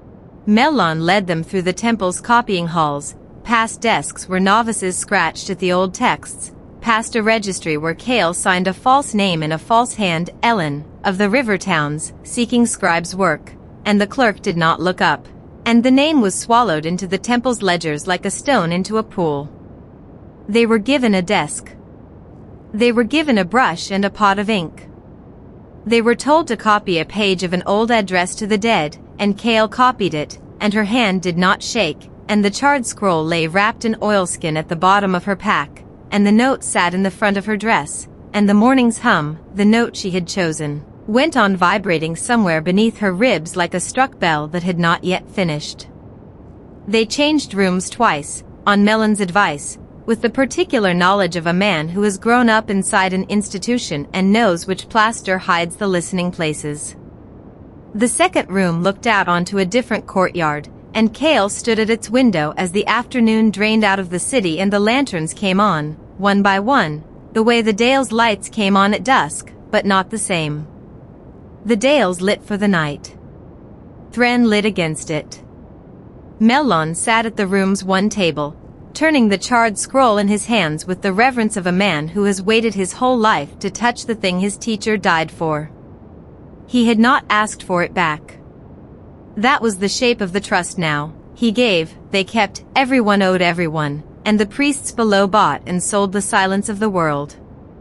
Melon led them through the temple's copying halls, past desks where novices scratched at the old texts, past a registry where Kale signed a false name in a false hand, Ellen, of the river towns, seeking scribe's work, and the clerk did not look up, and the name was swallowed into the temple's ledgers like a stone into a pool. They were given a desk. They were given a brush and a pot of ink. They were told to copy a page of an old address to the dead, and Kale copied it, and her hand did not shake, and the charred scroll lay wrapped in oilskin at the bottom of her pack, and the note sat in the front of her dress, and the morning's hum, the note she had chosen, went on vibrating somewhere beneath her ribs like a struck bell that had not yet finished. They changed rooms twice, on Melon's advice, with the particular knowledge of a man who has grown up inside an institution and knows which plaster hides the listening places. The second room looked out onto a different courtyard, and Kale stood at its window as the afternoon drained out of the city and the lanterns came on, one by one, the way the Dale's lights came on at dusk, but not the same. The Dale's lit for the night. Thren lit against it. Melon sat at the room's one table, turning the charred scroll in his hands with the reverence of a man who has waited his whole life to touch the thing his teacher died for. He had not asked for it back. That was the shape of the trust now. He gave, they kept, everyone owed everyone, and the priests below bought and sold the silence of the world.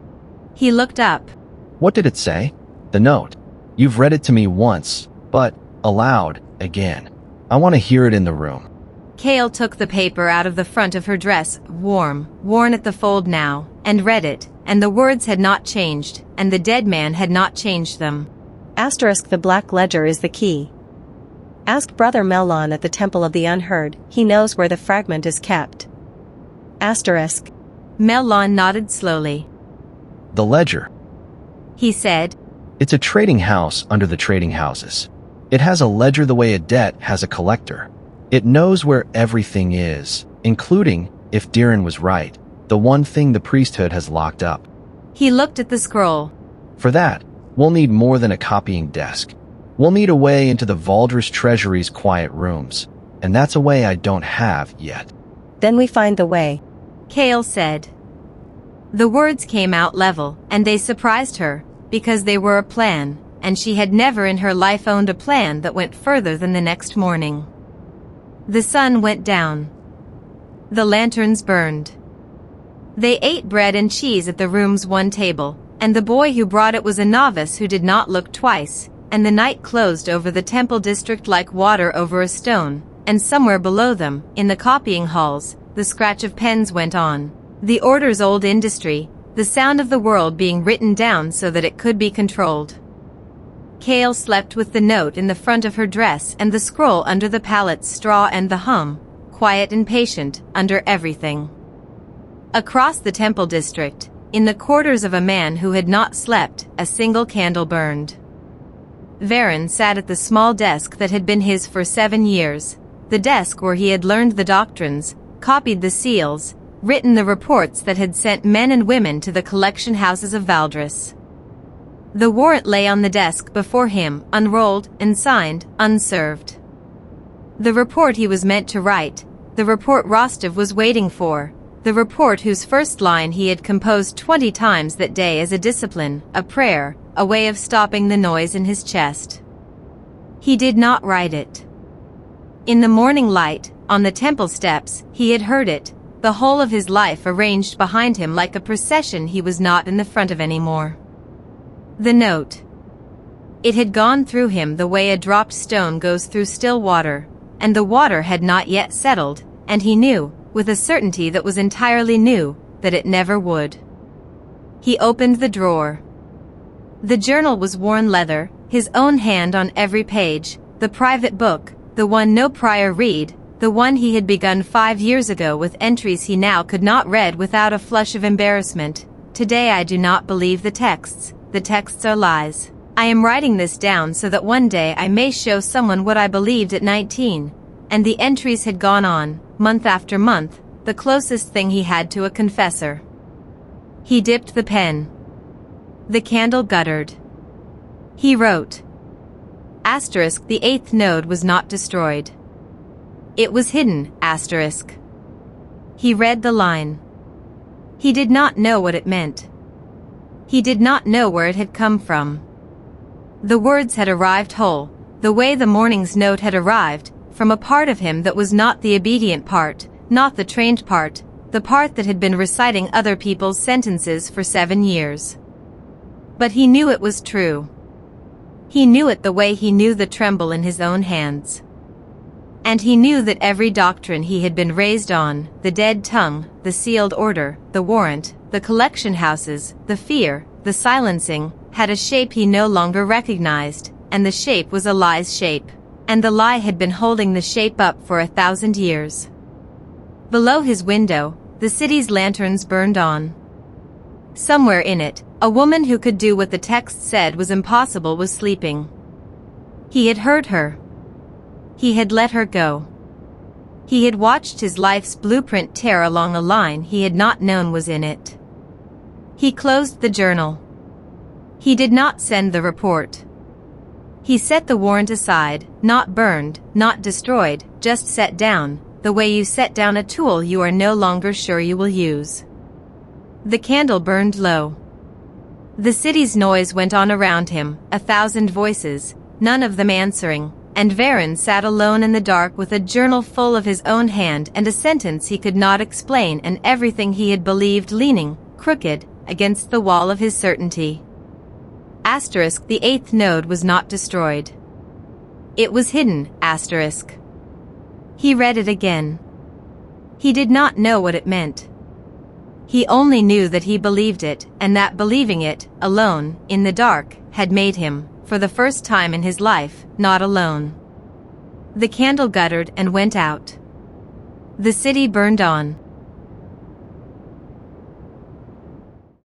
He looked up. What did it say? The note. You've read it to me once, but, aloud, again. I want to hear it in the room. Kale took the paper out of the front of her dress, worn at the fold now, and read it, and the words had not changed, and the dead man had not changed them. Asterisk the black ledger is the key. Ask Brother Melon at the Temple of the Unheard, he knows where the fragment is kept. Asterisk. Melon nodded slowly. The ledger. He said. It's a trading house under the trading houses. It has a ledger the way a debt has a collector. It knows where everything is, including, if Diren was right, the one thing the priesthood has locked up. He looked at the scroll. For that, we'll need more than a copying desk. We'll need a way into the Valdris Treasury's quiet rooms, and that's a way I don't have yet. Then we find the way. Kale said. The words came out level, and they surprised her, because they were a plan, and she had never in her life owned a plan that went further than the next morning. The sun went down. The lanterns burned. They ate bread and cheese at the room's one table, and the boy who brought it was a novice who did not look twice, and the night closed over the temple district like water over a stone, and somewhere below them, in the copying halls, the scratch of pens went on. The order's old industry, the sound of the world being written down so that it could be controlled. Kale slept with the note in the front of her dress and the scroll under the pallet's straw and the hum, quiet and patient, under everything. Across the temple district, in the quarters of a man who had not slept, a single candle burned. Varen sat at the small desk that had been his for 7 years, the desk where he had learned the doctrines, copied the seals, written the reports that had sent men and women to the collection houses of Valdris. The warrant lay on the desk before him, unrolled and signed, unserved. The report he was meant to write, the report Rostov was waiting for, the report whose first line he had composed 20 times that day as a discipline, a prayer, a way of stopping the noise in his chest. He did not write it. In the morning light, on the temple steps, he had heard it, the whole of his life arranged behind him like a procession he was not in the front of anymore. The note. It had gone through him the way a dropped stone goes through still water, and the water had not yet settled, and he knew, with a certainty that was entirely new, that it never would. He opened the drawer. The journal was worn leather, his own hand on every page, the private book, the one no prior read, the one he had begun 5 years ago with entries he now could not read without a flush of embarrassment. Today I do not believe the texts are lies. I am writing this down so that one day I may show someone what I believed at 19. And the entries had gone on, month after month, the closest thing he had to a confessor. He dipped the pen. The candle guttered. He wrote. Asterisk, the 8th node was not destroyed. It was hidden, asterisk. He read the line. He did not know what it meant. He did not know where it had come from. The words had arrived whole, the way the morning's note had arrived, from a part of him that was not the obedient part, not the trained part, the part that had been reciting other people's sentences for 7 years. But he knew it was true. He knew it the way he knew the tremble in his own hands. And he knew that every doctrine he had been raised on, the dead tongue, the sealed order, the warrant, the collection houses, the fear, the silencing, had a shape he no longer recognized, and the shape was a lie's shape. And the lie had been holding the shape up for 1,000 years. Below his window, the city's lanterns burned on. Somewhere in it, a woman who could do what the text said was impossible was sleeping. He had heard her. He had let her go. He had watched his life's blueprint tear along a line he had not known was in it. He closed the journal. He did not send the report. He set the warrant aside, not burned, not destroyed, just set down, the way you set down a tool you are no longer sure you will use. The candle burned low. The city's noise went on around him, 1,000 voices, none of them answering, and Varen sat alone in the dark with a journal full of his own hand and a sentence he could not explain and everything he had believed leaning, crooked, against the wall of his certainty. Asterisk, the 8th node was not destroyed. It was hidden, asterisk. He read it again. He did not know what it meant. He only knew that he believed it, and that believing it, alone, in the dark, had made him, for the first time in his life, not alone. The candle guttered and went out. The city burned on.